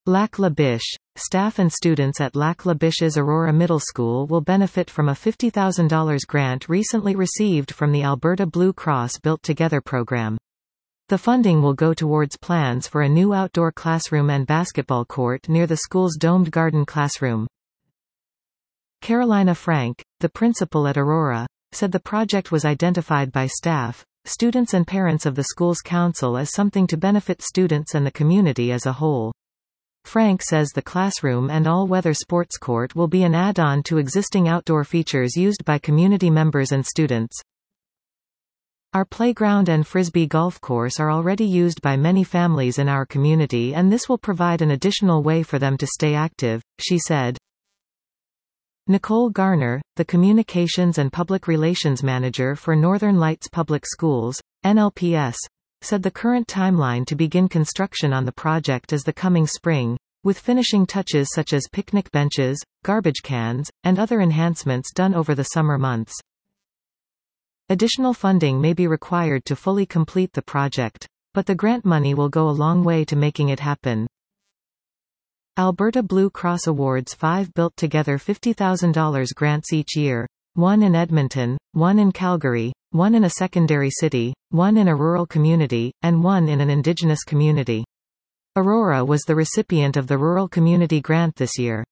Lac La Biche. Staff and students at Lac La Biche's Aurora Middle School will benefit from a $50,000 grant recently received from the Alberta Blue Cross Built Together program. The funding will go towards plans for a new outdoor classroom and basketball court near the school's domed garden classroom. Carolina Frank, the principal at Aurora, said the project was identified by staff, students and parents of the school's council as something to benefit students and the community as a whole. Frank says the classroom and all-weather sports court will be an add-on to existing outdoor features used by community members and students. Our playground and frisbee golf course are already used by many families in our community, and this will provide an additional way for them to stay active, she said. Nicole Garner, the Communications and Public Relations Manager for Northern Lights Public Schools, NLPS, said the current timeline to begin construction on the project is the coming spring, with finishing touches such as picnic benches, garbage cans, and other enhancements done over the summer months. Additional funding may be required to fully complete the project, but the grant money will go a long way to making it happen. Alberta Blue Cross awards 5 Built Together $50,000 grants each year, 1 in Edmonton, 1 in Calgary, 1 in a secondary city, 1 in a rural community, and 1 in an Indigenous community. Aurora was the recipient of the Rural Community Grant this year.